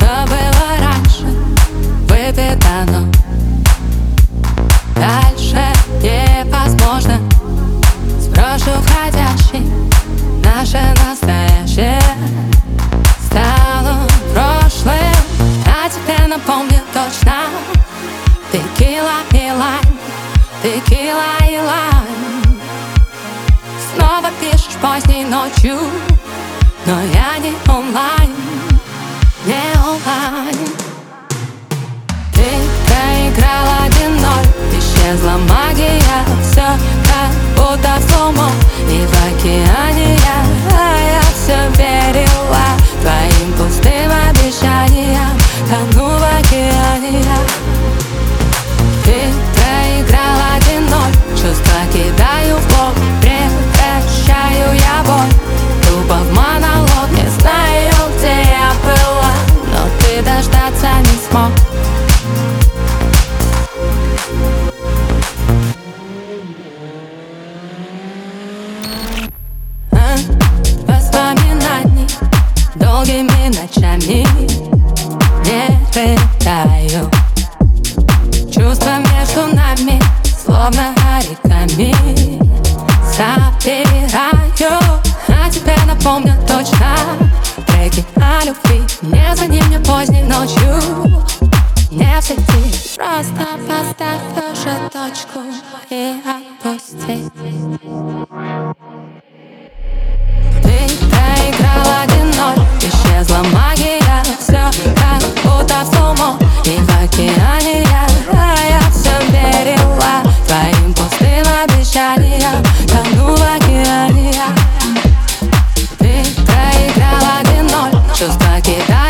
что было раньше выпито, но дальше невозможно. Сброшу входящий, наше настоящее стало прошлым, а тебе напомню точно. Текила и лайм, текила и лайм. Снова пишешь поздней ночью, но я не онлайн, не онлайн. Ты проиграл 1-0, исчезла магия, все как будто в слоумо. И в океане я все верила твоим пустым обещаниям, тону в океане я. Ты проиграл 1-0, чувства кидаю в бок, прекращаю я боль. Тупо в монолог, не знаю, где я была, но ты дождаться не смог. Воспоминаний долгими ночами не питаю. Чувства между нами словно оригами собираю, а тебе напомню точно. Треки о любви, не звони поздней ночью, не в сети. Просто поставь уже точку и отпусти. Ты проиграл 1-0, исчезла магия, все как будто в слоумо. И в океане я все верила твоим пустым обещаниям, тону в океане я. Ты проиграл 1-0, чувства кидаю